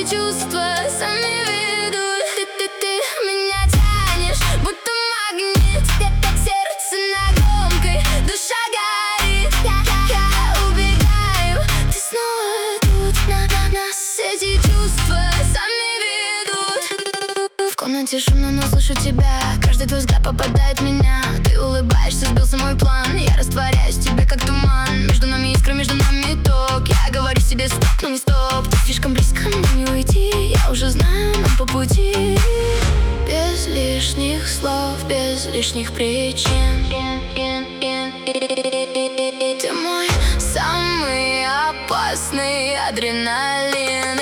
чувства сами ведут. Ты меня тянешь, будто магнит. Как сердце на громкой, душа горит. Я убегаю, ты снова тут. Нас эти чувства сами ведут. В комнате шумно, но слышу тебя. Каждый твой взгляд попадает в меня. Ты улыбаешься, сбился мой план. Я растворяюсь в тебе, как туман. Между нами искра, между нами ток. Я говорю себе стоп, но не стоп. Ты слишком близко, мне не уйти. Я уже знаю, нам по пути. Без лишних слов, без лишних причин. Ты мой самый опасный адреналин.